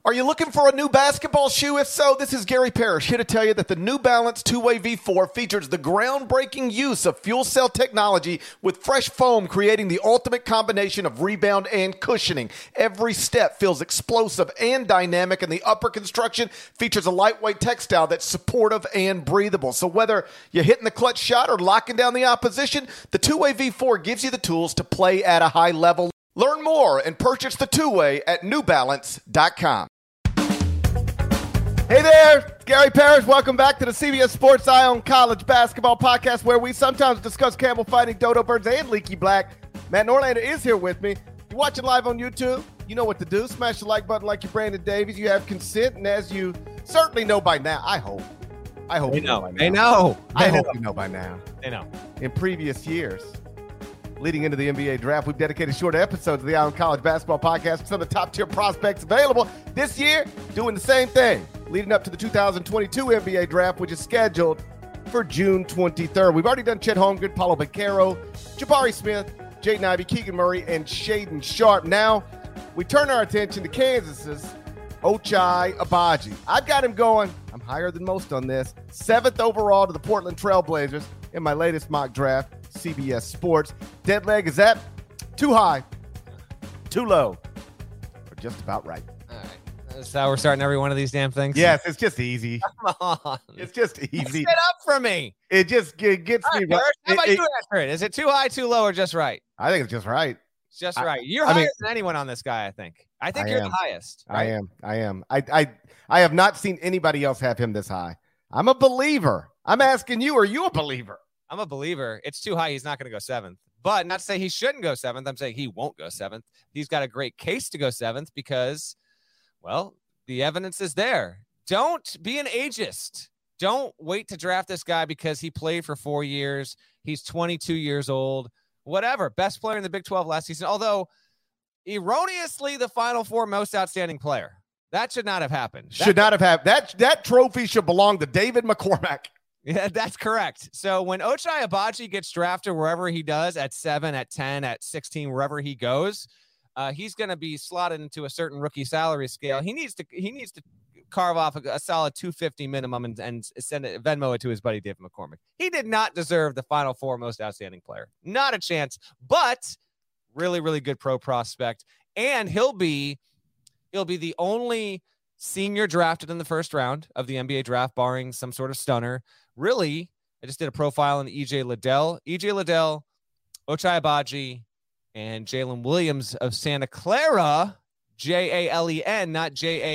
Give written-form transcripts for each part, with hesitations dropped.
Are you looking for a new basketball shoe? If so, this is Gary Parrish here to tell you that the New Balance 2-Way V4 features the groundbreaking use of fuel cell technology with fresh foam, creating the ultimate combination of rebound and cushioning. Every step feels explosive and dynamic, and the upper construction features a lightweight textile that's supportive and breathable. So whether you're hitting the clutch shot or locking down the opposition, the 2-Way V4 gives you the tools to play at a high level. Learn more and purchase the 2-Way at newbalance.com. Hey there, Gary Parrish. Welcome back to the CBS Sports Eye on College Basketball Podcast, where we sometimes discuss Campbell Fighting, Dodo Birds, and Leaky Black. Matt Norlander is here with me. You're watching live on YouTube. You know what to do. Smash the like button like you're Brandon Davies. You have consent, and as you certainly know by now, I hope you know by now. They know. I hope you know by now. They know. In previous years, leading into the NBA draft, we've dedicated shorter episodes of the Eye on College Basketball Podcast to some of the top-tier prospects available. This year, doing the same thing, leading up to the 2022 NBA draft, which is scheduled for June 23rd. We've already done Chet Holmgren, Paulo Banchero, Jabari Smith, Jaden Ivey, Keegan Murray, and Shaedon Sharpe. Now, we turn our attention to Kansas's Ochai Agbaji. I've got him going, I'm higher than most on this, 7th overall to the Portland Trailblazers in my latest mock draft, CBS Sports. Dead leg, is that too high, too low, or just about right? All right. That's how we're starting every one of these damn things? Yes, it's just easy. Come on. It's just easy. Get up for me. It just gets me right. How about you answer it? Is it too high, too low, or just right? I think it's just right. It's just right. You're higher than anyone on this guy, I think. I think you're the highest. Right? I am. I have not seen anybody else have him this high. I'm a believer. I'm asking you, are you a believer? I'm a believer. It's too high. He's not going to go 7th. But not to say he shouldn't go 7th. I'm saying he won't go 7th. He's got a great case to go 7th because, well, the evidence is there. Don't be an ageist. Don't wait to draft this guy because he played for 4 years. He's 22 years old. Whatever. Best player in the Big 12 last season. Although, erroneously, the Final Four most outstanding player. That should not have happened. That trophy should belong to David McCormack. Yeah, that's correct. So when Ochai Agbaji gets drafted wherever he does, at 7, at 10, at 16, wherever he goes, he's going to be slotted into a certain rookie salary scale. He needs to carve off a solid $250 minimum and send it, Venmo it to his buddy David McCormack. He did not deserve the Final Four most outstanding player. Not a chance, but really, really good pro prospect. And he'll be the only senior drafted in the first round of the NBA draft, barring some sort of stunner. Really, I just did a profile on E.J. Liddell, Ochai Agbaji, and Jalen Williams of Santa Clara, Jalen, not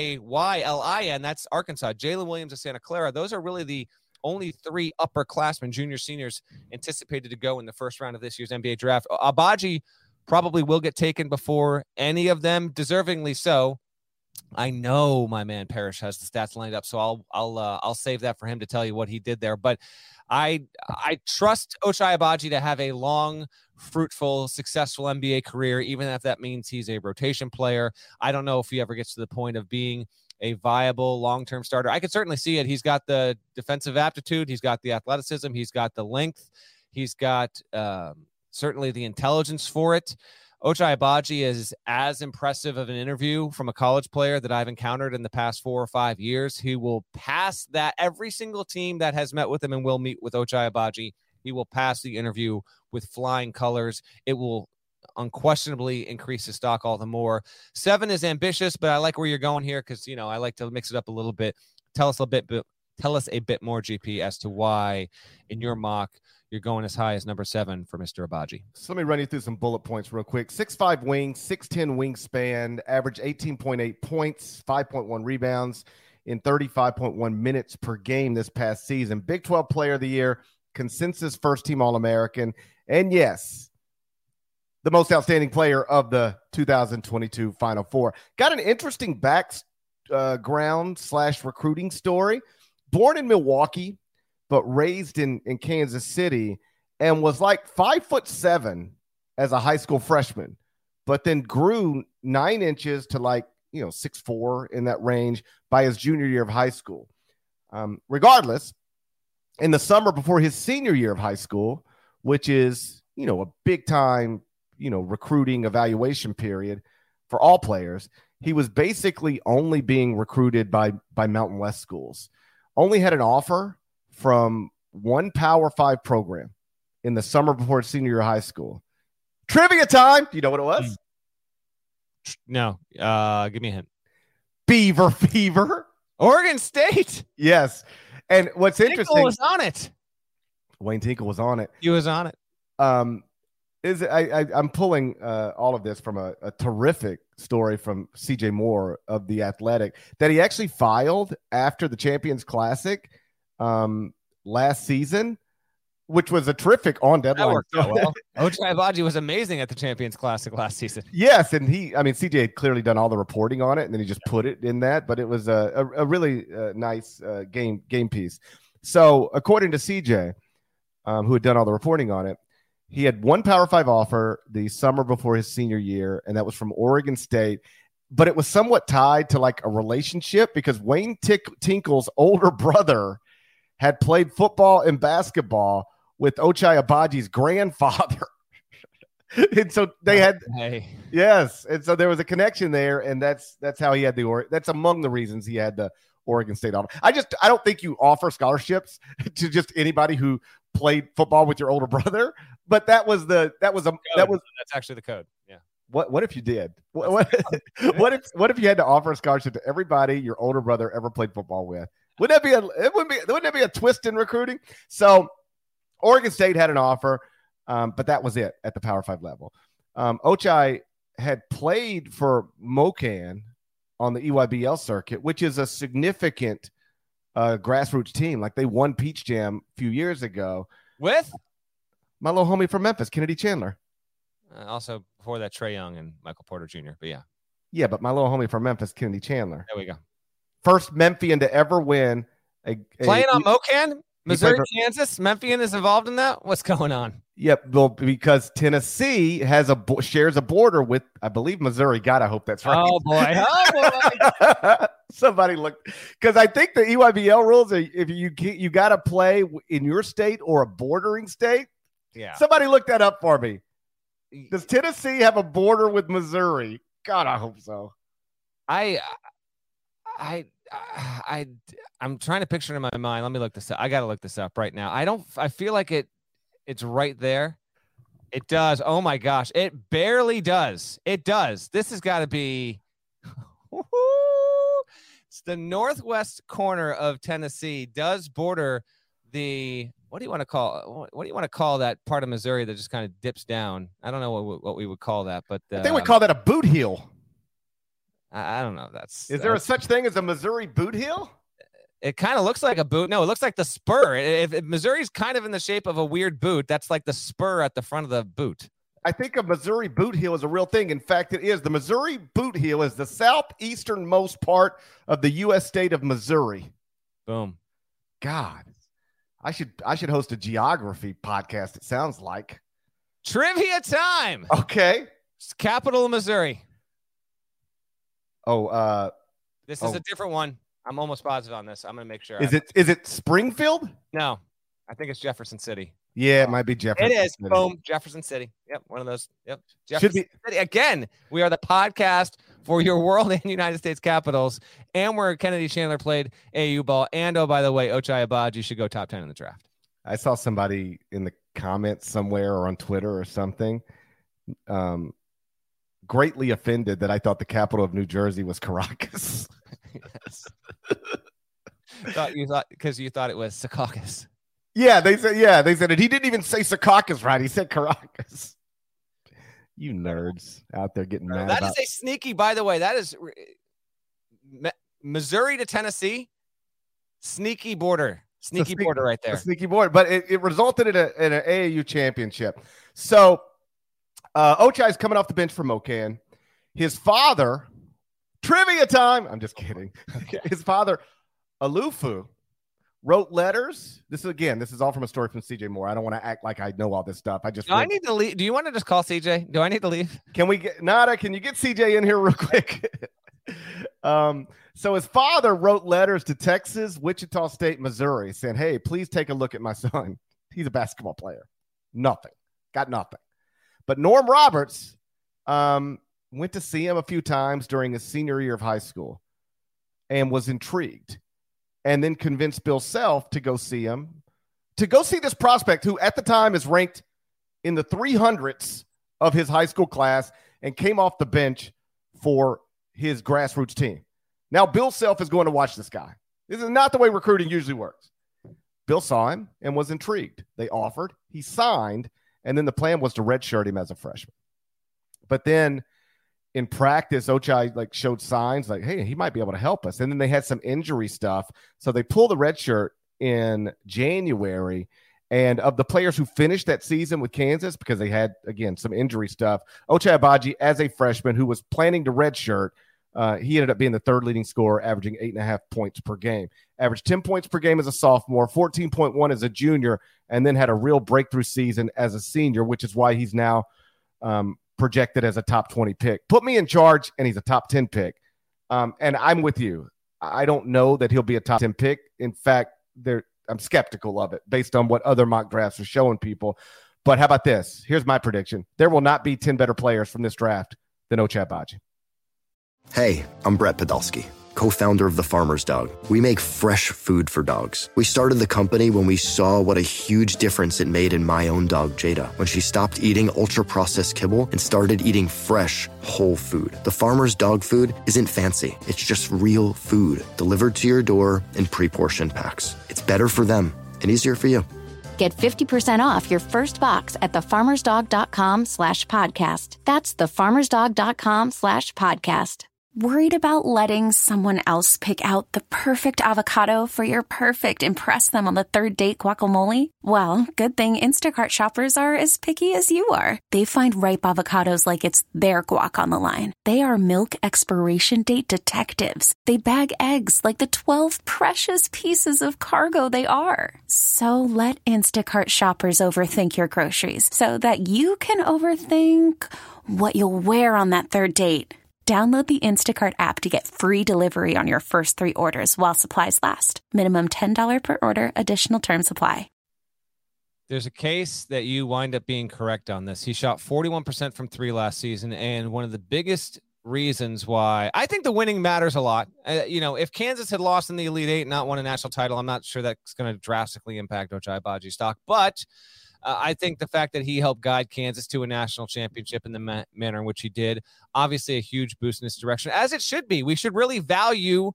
Jaylin. That's Arkansas. Jalen Williams of Santa Clara. Those are really the only 3 upperclassmen, junior, seniors, anticipated to go in the first round of this year's NBA draft. Agbaji probably will get taken before any of them, deservingly so. I know my man Parrish has the stats lined up, so I'll save that for him to tell you what he did there. But I trust Ochai Agbaji to have a long, fruitful, successful NBA career, even if that means he's a rotation player. I don't know if he ever gets to the point of being a viable long-term starter. I could certainly see it. He's got the defensive aptitude. He's got the athleticism. He's got the length. He's got certainly the intelligence for it. Ochai Agbaji is as impressive of an interview from a college player that I've encountered in the past 4 or 5 years. He will pass that. Every single team that has met with him and will meet with Ochai Agbaji, he will pass the interview with flying colors. It will unquestionably increase his stock all the more. 7 is ambitious, but I like where you're going here because, I like to mix it up a little bit. Tell us a bit more, GP, as to why in your mock you're going as high as number 7 for Mr. Agbaji. So let me run you through some bullet points real quick. 6'5" wing, 6'10" wingspan, average 18.8 points, 5.1 rebounds in 35.1 minutes per game this past season. Big 12 Player of the Year, consensus first-team All-American, and yes, the most outstanding player of the 2022 Final Four. Got an interesting background/recruiting story. Born in Milwaukee, but raised in Kansas City, and was like 5'7" as a high school freshman, but then grew 9 inches to 6'4" in that range by his junior year of high school. Regardless, in the summer before his senior year of high school, which is, a big time, recruiting evaluation period for all players, he was basically only being recruited by Mountain West schools. Only had an offer from one Power 5 program in the summer before his senior year of high school. Trivia time. Do you know what it was? No. Give me a hint. Beaver Fever. Oregon State. Yes. And what's interesting was on it. Wayne Tinkle was on it. He was on it. I'm pulling all of this from a terrific story from CJ Moore of The Athletic that he actually filed after the Champions Classic last season, which was a terrific on deadline. That worked out well. Ochai Agbaji was amazing at the Champions Classic last season. Yes, and CJ had clearly done all the reporting on it, and then he just put it in that. But it was a really nice game piece. So according to CJ, who had done all the reporting on it, he had one Power 5 offer the summer before his senior year, and that was from Oregon State. But it was somewhat tied to like a relationship because Wayne Tinkle's older brother had played football and basketball with Ochai Agbaji's grandfather. And so they had, yes. And so there was a connection there, and that's how he had that's among the reasons he had the Oregon State offer. I don't think you offer scholarships to just anybody who played football with your older brother, but that's actually the code. Yeah. What if you did? What if you had to offer a scholarship to everybody your older brother ever played football with? Wouldn't that be a twist in recruiting? So Oregon State had an offer, but that was it at the Power 5 level. Ochai had played for MoKan on the EYBL circuit, which is a significant grassroots team. Like they won Peach Jam a few years ago with my little homie from Memphis, Kennedy Chandler. Also before that, Trae Young and Michael Porter Jr. But yeah, but my little homie from Memphis, Kennedy Chandler. There we go. First Memphian to ever win playing on MoKan, Missouri, Kansas. Memphian is involved in that. What's going on? Yep, well, because Tennessee shares a border with, I believe, Missouri. God, I hope that's right. Oh boy! Somebody looked, because I think the EYBL rules are if you got to play in your state or a bordering state. Yeah. Somebody looked that up for me. Does Tennessee have a border with Missouri? God, I hope so. I'm trying to picture it in my mind. Let me look this up. I got to look this up right now. I feel like it's right there. It does. Oh my gosh. It barely does. It does. This has got to be, it's the northwest corner of Tennessee does border the, what do you want to call that part of Missouri that just kind of dips down? I don't know what we would call that, but I think we call that a boot heel. I don't know. Is there a such thing as a Missouri boot heel? It kind of looks like a boot. No, it looks like the spur. If Missouri's kind of in the shape of a weird boot, that's like the spur at the front of the boot. I think a Missouri boot heel is a real thing. In fact, it is. The Missouri boot heel is the southeasternmost part of the U.S. state of Missouri. Boom. God, I should host a geography podcast. It sounds like trivia time. Okay, it's capital of Missouri. Oh, this is a different one. I'm almost positive on this. I'm gonna make sure. Is it Springfield? No, I think it's Jefferson City. Yeah, it might be Jefferson. It is. City. Boom, Jefferson City. Yep, one of those. Yep, Jefferson City. Again, we are the podcast for your world and United States capitals, and where Kennedy Chandler played AAU ball. And oh, by the way, Ochai Agbaji should go top 10 in the draft. I saw somebody in the comments somewhere or on Twitter or something. Greatly offended that I thought the capital of New Jersey was Caracas. Yes. Because you thought it was Secaucus. Yeah, they said it. He didn't even say Secaucus right. He said Caracas. You nerds out there getting mad. That is a sneaky, by the way. That is Missouri to Tennessee. Sneaky border. Sneaky border right there. Sneaky border. But it resulted in an AAU championship. So Ochai's coming off the bench for MoKan. His father, trivia time. I'm just kidding. Okay. His father, Alufu, wrote letters. This is all from a story from CJ Moore. I don't want to act like I know all this stuff. I need to leave. Do you want to just call CJ? Do I need to leave? Can we get Nada? Can you get CJ in here real quick? So his father wrote letters to Texas, Wichita State, Missouri, saying, "Hey, please take a look at my son. He's a basketball player. Nothing. Got nothing." But Norm Roberts went to see him a few times during his senior year of high school and was intrigued, and then convinced Bill Self to go see him, to go see this prospect who at the time is ranked in the 300s of his high school class and came off the bench for his grassroots team. Now, Bill Self is going to watch this guy. This is not the way recruiting usually works. Bill saw him and was intrigued. They offered, he signed, and then the plan was to redshirt him as a freshman. But then in practice, Ochai showed signs like, hey, he might be able to help us. And then they had some injury stuff. So they pulled the red shirt in January. And of the players who finished that season with Kansas, because they had, again, some injury stuff, Ochai Agbaji, as a freshman who was planning to redshirt, he ended up being the third leading scorer, averaging 8.5 points per game. Averaged 10 points per game as a sophomore, 14.1 as a junior, and then had a real breakthrough season as a senior, which is why he's now projected as a top 20 pick. Put me in charge, and he's a top 10 pick. And I'm with you. I don't know that he'll be a top 10 pick. In fact, I'm skeptical of it based on what other mock drafts are showing people. But how about this? Here's my prediction. There will not be 10 better players from this draft than Ochai Agbaji. Hey, I'm Brett Podolsky, co-founder of The Farmer's Dog. We make fresh food for dogs. We started the company when we saw what a huge difference it made in my own dog, Jada, when she stopped eating ultra-processed kibble and started eating fresh, whole food. The Farmer's Dog food isn't fancy. It's just real food delivered to your door in pre-portioned packs. It's better for them and easier for you. Get 50% off your first box at thefarmersdog.com/podcast. That's thefarmersdog.com/podcast. Worried about letting someone else pick out the perfect avocado for your perfect impress them on the third date guacamole? Well, good thing Instacart shoppers are as picky as you are. They find ripe avocados like it's their guac on the line. They are milk expiration date detectives. They bag eggs like the 12 precious pieces of cargo they are. So let Instacart shoppers overthink your groceries so that you can overthink what you'll wear on that third date. Download the Instacart app to get free delivery on your first 3 orders while supplies last. Minimum $10 per order. Additional terms apply. There's a case that you wind up being correct on this. He shot 41% from 3 last season, and one of the biggest reasons why I think the winning matters a lot. If Kansas had lost in the Elite Eight and not won a national title, I'm not sure that's going to drastically impact Ochai Agbaji's stock, but I think the fact that he helped guide Kansas to a national championship in the manner in which he did, obviously a huge boost in this direction, as it should be. We should value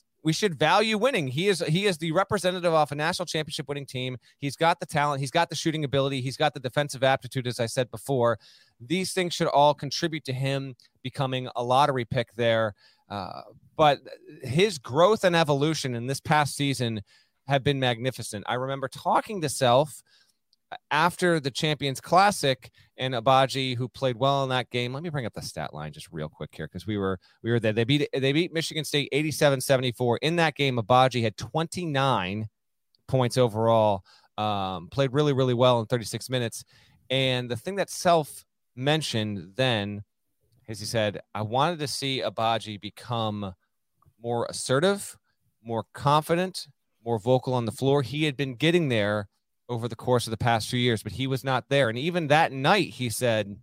winning. He is the representative of a national championship winning team. He's got the talent. He's got the shooting ability. He's got the defensive aptitude, as I said before. These things should all contribute to him becoming a lottery pick there. But his growth and evolution in this past season have been magnificent. I remember talking to Self after the Champions Classic, and Agbaji, who played well in that game. Let me bring up the stat line just real quick here, because we were there. They beat Michigan State 87-74. In that game, Agbaji had 29 points overall. Played really, really well in 36 minutes. And the thing that Self mentioned then is he said, I wanted to see Agbaji become more assertive, more confident, more vocal on the floor. He had been getting there over the course of the past few years, but he was not there. And even that night, he said,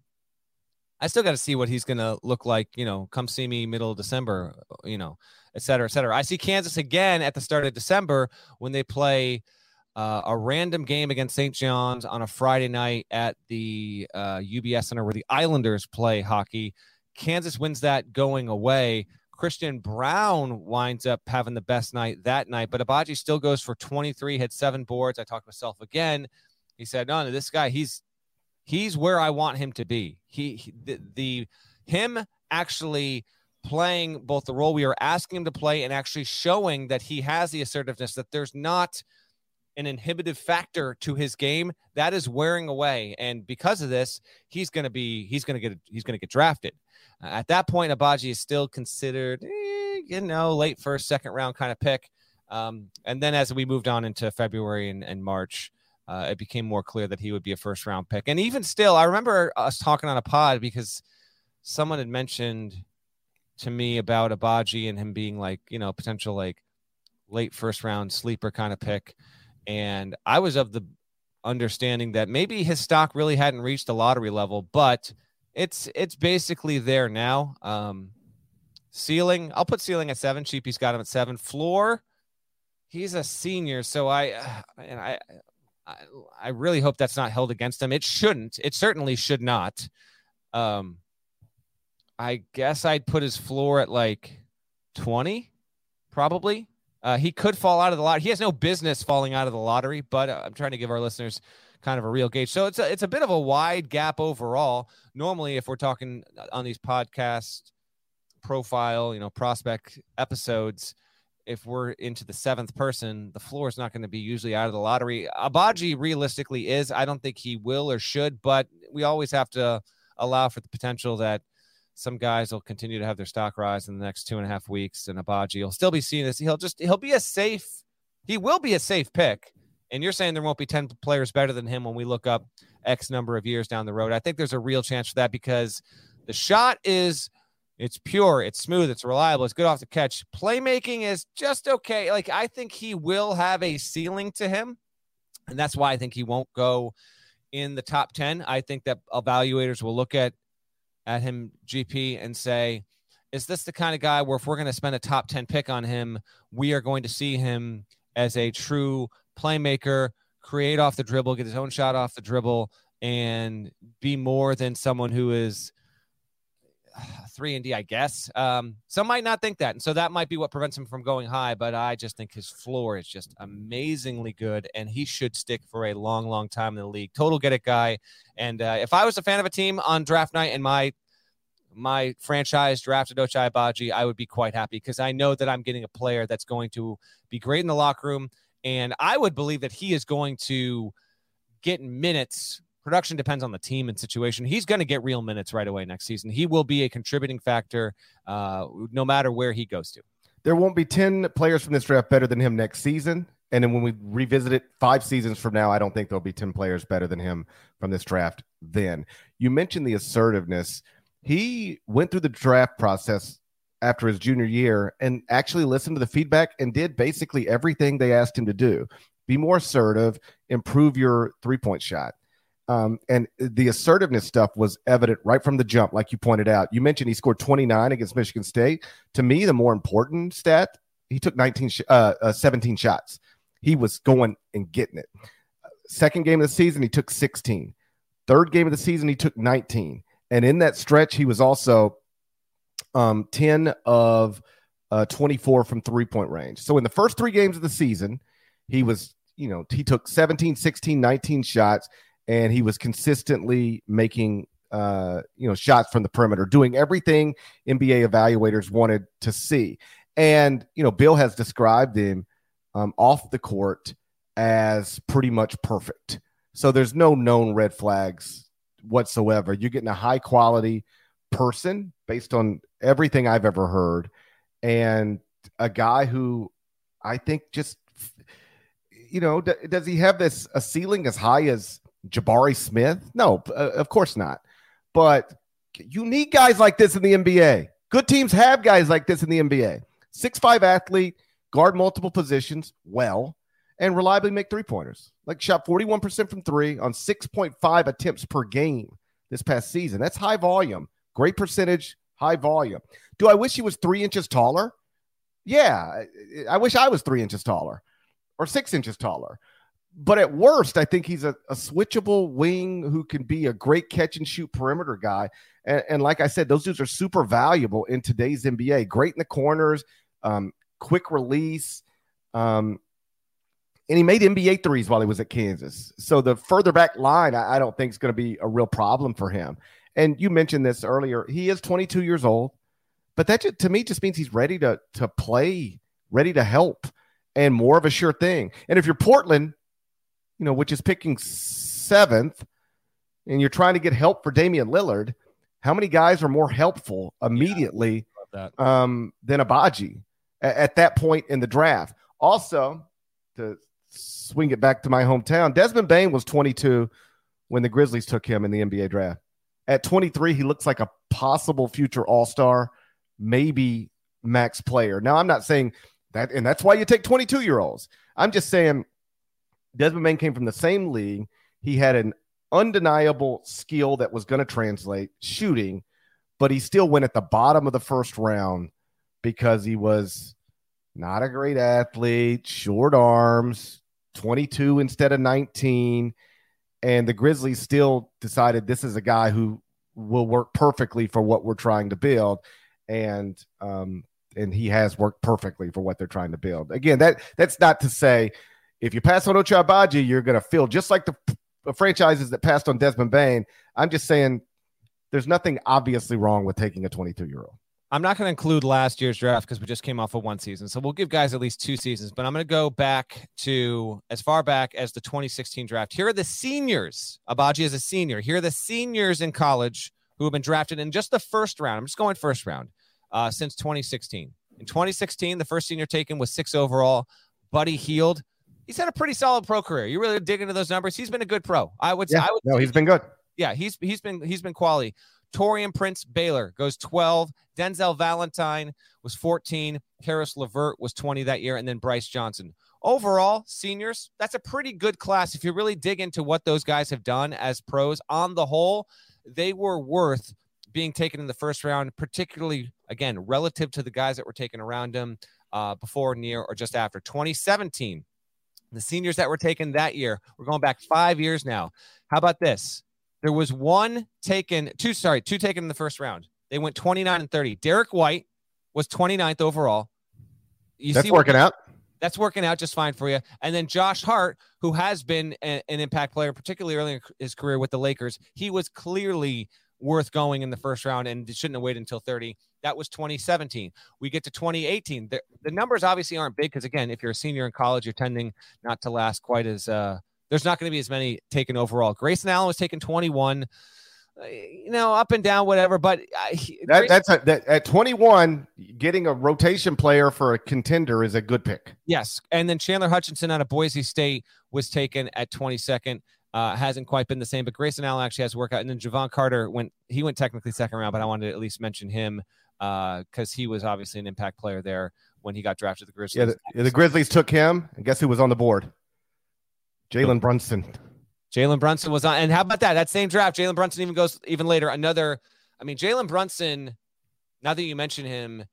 I still got to see what he's going to look like, come see me middle of December, et cetera, et cetera. I see Kansas again at the start of December when they play a random game against St. John's on a Friday night at the UBS Center where the Islanders play hockey. Kansas wins that going away. Christian Brown winds up having the best night that night, but Agbaji still goes for 23, had 7 boards. I talked to myself again. He said, no, this guy, he's where I want him to be. Him actually playing both the role we are asking him to play and actually showing that he has the assertiveness, that there's not an inhibitive factor to his game that is wearing away. And because of this, he's going to get drafted. At that point, Agbaji is still considered, late first, second round kind of pick. And then as we moved on into February and March, it became more clear that he would be a first round pick. And even still, I remember us talking on a pod because someone had mentioned to me about Agbaji and him being potential late first round sleeper kind of pick. And I was of the understanding that maybe his stock really hadn't reached the lottery level, but it's basically there now. Ceiling, I'll put ceiling at 7. Cheapy's got him at 7. Floor, he's a senior, so I really hope that's not held against him. It shouldn't. It certainly should not. I guess I'd put his floor at like 20, probably. He could fall out of the lottery. He has no business falling out of the lottery, but I'm trying to give our listeners kind of a real gauge. So it's a bit of a wide gap overall. Normally, if we're talking on these podcast profile, prospect episodes, if we're into the 7th person, the floor is not going to be usually out of the lottery. Agbaji realistically is. I don't think he will or should, but we always have to allow for the potential that some guys will continue to have their stock rise in the next 2.5 weeks, and Agbaji will still be seeing this. He will be a safe pick. And you're saying there won't be 10 players better than him when we look up X number of years down the road. I think there's a real chance for that because the shot it's pure, it's smooth, it's reliable, it's good off the catch. Playmaking is just okay. Like, I think he will have a ceiling to him, and that's why I think he won't go in the top 10. I think that evaluators will look at him, GP, and say, is this the kind of guy where if we're going to spend a top 10 pick on him, we are going to see him as a true playmaker, create off the dribble, get his own shot off the dribble, and be more than someone who is 3-and-D, I guess. Some might not think that, and so that might be what prevents him from going high, but I just think his floor is just amazingly good, and he should stick for a long, long time in the league. Total get-it guy, and if I was a fan of a team on draft night and my franchise drafted Ochai Agbaji, I would be quite happy because I know that I'm getting a player that's going to be great in the locker room, and I would believe that he is going to get minutes. Production depends on the team and situation. He's going to get real minutes right away next season. He will be a contributing factor no matter where he goes to. There won't be 10 players from this draft better than him next season. And then when we revisit it 5 seasons from now, I don't think there'll be 10 players better than him from this draft then. You mentioned the assertiveness. He went through the draft process after his junior year and actually listened to the feedback and did basically everything they asked him to do. Be more assertive, improve your three-point shot. And the assertiveness stuff was evident right from the jump, like you pointed out. You mentioned he scored 29 against Michigan State. To me, the more important stat, he took 17 shots. He was going and getting it. Second game of the season, he took 16. Third game of the season, he took 19. And in that stretch, he was also 10 of 24 from three-point range. So in the first 3 games of the season, he was, he took 17, 16, 19 shots, and he was consistently making, shots from the perimeter, doing everything NBA evaluators wanted to see. And, Bill has described him off the court as pretty much perfect. So there's no known red flags whatsoever. You're getting a high quality person based on everything I've ever heard, and a guy who I think just, does he have a ceiling as high as Jabari Smith? No, of course not. But you need guys like this in the NBA. Good teams have guys like this in the NBA. 6'5" athlete, guard multiple positions well, and reliably make three-pointers. Like, shot 41% from 3 on 6.5 attempts per game this past season. That's high volume. Great percentage, high volume. Do I wish he was 3 inches taller? Yeah, I wish I was 3 inches taller or 6 inches taller. But at worst, I think he's a switchable wing who can be a great catch-and-shoot perimeter guy. And like I said, those dudes are super valuable in today's NBA. Great in the corners, quick release. And he made NBA threes while he was at Kansas. So the further back line, I don't think is going to be a real problem for him. And you mentioned this earlier. He is 22 years old. But that, to me, just means he's ready to play, ready to help, and more of a sure thing. And if you're Portland, which is picking 7th, and you're trying to get help for Damian Lillard, how many guys are more helpful immediately than Agbaji at that point in the draft? Also, to swing it back to my hometown, Desmond Bane was 22 when the Grizzlies took him in the NBA draft. At 23, he looks like a possible future all-star, maybe max player. Now, I'm not saying that, and that's why you take 22-year-olds. I'm just saying Desmond Bane came from the same league. He had an undeniable skill that was going to translate, shooting, but he still went at the bottom of the first round because he was not a great athlete, short arms, 22 instead of 19. And the Grizzlies still decided this is a guy who will work perfectly for what we're trying to build. And he has worked perfectly for what they're trying to build. Again, that's not to say if you pass on Ochai Agbaji, you're going to feel just like the franchises that passed on Desmond Bane. I'm just saying there's nothing obviously wrong with taking a 22-year-old. I'm not going to include last year's draft because we just came off of one season. So we'll give guys at least 2 seasons, but I'm going to go back to as far back as the 2016 draft. Here are the seniors. Agbaji is a senior. Here are the seniors in college who have been drafted in just the first round. I'm just going first round since 2016. In 2016, the first senior taken was 6 overall, Buddy Hield. He's had a pretty solid pro career. You really dig into those numbers. He's been a good pro. I would say. No, he's been good. Yeah, he's been quality. Torian Prince Baylor goes 12. Denzel Valentine was 14. Karis LeVert was 20 that year. And then Bryce Johnson. Overall, seniors, that's a pretty good class. If you really dig into what those guys have done as pros on the whole, they were worth being taken in the first round, particularly, again, relative to the guys that were taken around them before, near, or just after. 2017, the seniors that were taken that year, we're going back 5 years now. How about this? There was two taken in the first round. They went 29 and 30. Derek White was 29th overall. That's working out. That's working out just fine for you. And then Josh Hart, who has been an impact player, particularly early in his career with the Lakers, he was clearly worth going in the first round and shouldn't have waited until 30. That was 2017. We get to 2018. The numbers obviously aren't big because, again, if you're a senior in college, you're tending not to last quite as there's not going to be as many taken overall. Grayson Allen was taken 21, up and down, whatever. But at 21, getting a rotation player for a contender is a good pick. Yes. And then Chandler Hutchinson out of Boise State was taken at 22nd. Hasn't quite been the same, but Grayson Allen actually has to work out. And then Javon Carter went technically second round, but I wanted to at least mention him because he was obviously an impact player there when he got drafted to the Grizzlies. Yeah, the Grizzlies took him, and guess who was on the board? Jalen Brunson. Jalen Brunson was on. And how about that? That same draft, Jalen Brunson even goes even later. Jalen Brunson, now that you mention him,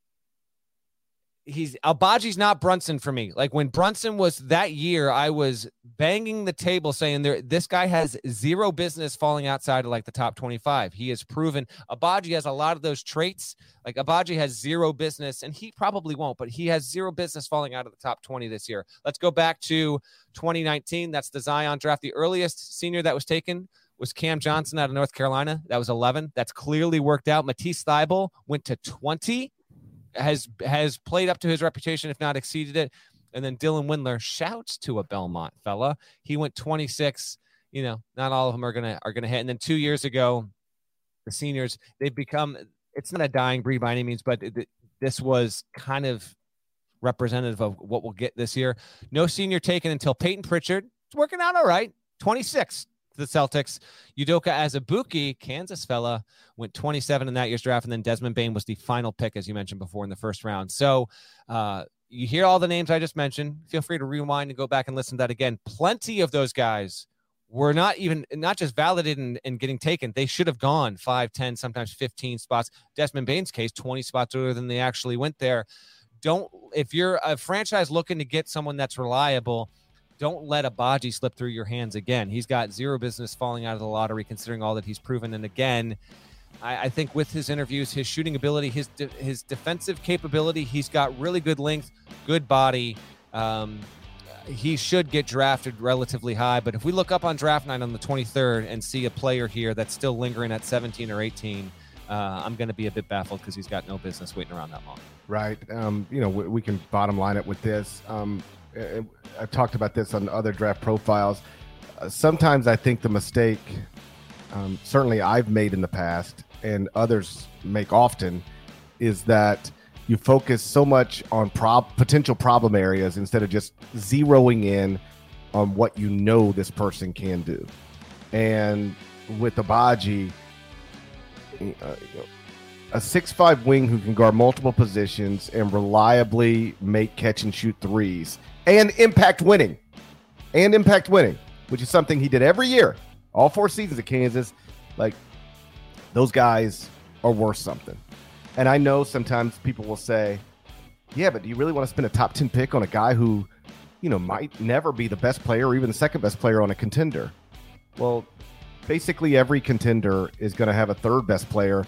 Agbaji's not Brunson for me. Like when Brunson was that year, I was banging the table saying this guy has zero business falling outside of like the top 25. He has proven Agbaji has a lot of those traits. Like Agbaji has zero business, and he probably won't, but he has zero business falling out of the top 20 this year. Let's go back to 2019. That's the Zion draft. The earliest senior that was taken was Cam Johnson out of North Carolina. That was 11. That's clearly worked out. Matisse Thybulle went to 20. Has played up to his reputation, if not exceeded it. And then Dylan Windler, shouts to a Belmont fella. He went 26. Not all of them are gonna hit. And then 2 years ago, the seniors, they've become, it's not a dying breed by any means, but this was kind of representative of what we'll get this year. No senior taken until Peyton Pritchard. It's working out all right. 26. The Celtics. Udoka Azubuike, Kansas fella, went 27 in that year's draft, and then Desmond Bane was the final pick, as you mentioned before, in the first round. So you hear all the names I just mentioned. Feel free to rewind and go back and listen to that again. Plenty of those guys were not just validated and getting taken. They should have gone 5, 10, sometimes 15 spots. Desmond Bane's case, 20 spots earlier than they actually went there. If you're a franchise looking to get someone that's reliable, don't let Agbaji slip through your hands again. He's got zero business falling out of the lottery, considering all that he's proven. And again, I think with his interviews, his shooting ability, his defensive capability, he's got really good length, good body. He should get drafted relatively high. But if we look up on draft night on the 23rd and see a player here that's still lingering at 17 or 18, I'm going to be a bit baffled because he's got no business waiting around that long. Right. We can bottom line it with this. I've talked about this on other draft profiles. Sometimes I think the mistake, certainly I've made in the past and others make often, is that you focus so much on potential problem areas instead of just zeroing in on what this person can do. And with Agbaji, a 6'5" wing who can guard multiple positions and reliably make catch and shoot threes and impact winning, which is something he did every year All 4 seasons at Kansas, like, those guys are worth something. And I know sometimes people will say, yeah, but do you really want to spend a top 10 pick on a guy who, might never be the best player or even the second best player on a contender? Well, basically every contender is going to have a third best player,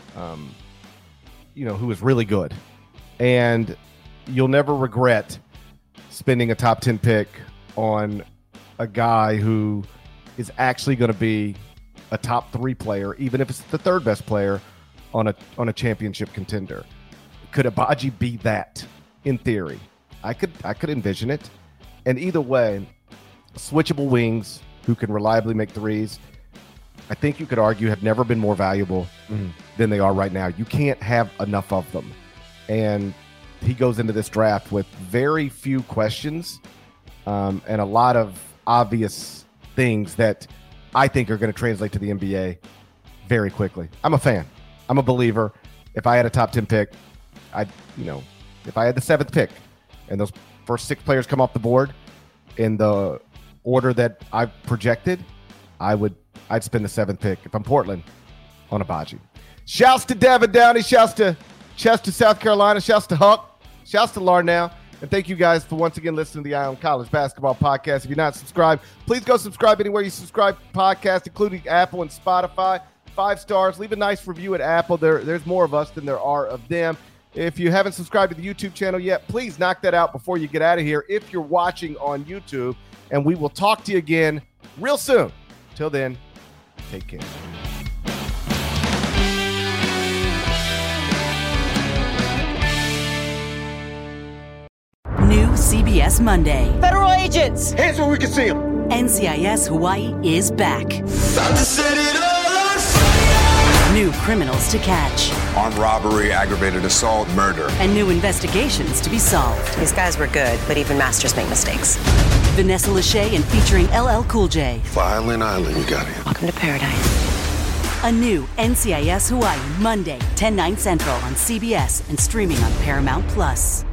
who is really good. And you'll never regret spending a top 10 pick on a guy who is actually going to be a top 3 player, even if it's the third best player on a championship contender. Could Agbaji be that? In theory, I could envision it. And either way, switchable wings who can reliably make threes, I think you could argue have never been more valuable than they are right now. You can't have enough of them. And he goes into this draft with very few questions and a lot of obvious things that I think are going to translate to the NBA very quickly. I'm a fan. I'm a believer. If I had a top 10 pick, if I had the 7th pick and those first 6 players come off the board in the order that I projected, I'd spend the 7th pick if I'm Portland on Agbaji. Shouts to Devin Downey. Shouts to Chester, South Carolina. Shouts to Huck. Shouts to Larnell. And thank you guys for once again listening to the Eye on College Basketball Podcast. If you're not subscribed, please go subscribe anywhere you subscribe to podcasts, including Apple and Spotify. 5 stars. Leave a nice review at Apple. There's more of us than there are of them. If you haven't subscribed to the YouTube channel yet, please knock that out before you get out of here if you're watching on YouTube. And we will talk to you again real soon. Till then, take care. New CBS Monday. Federal agents! Hands where we can see them. NCIS Hawaii is back. Time to set it up. New criminals to catch. Armed robbery, aggravated assault, murder. And new investigations to be solved. These guys were good, but even masters make mistakes. Vanessa Lachey and featuring LL Cool J. Violent Island, you got it. Welcome to paradise. A new NCIS Hawaii, Monday, 10/9 Central on CBS and streaming on Paramount+.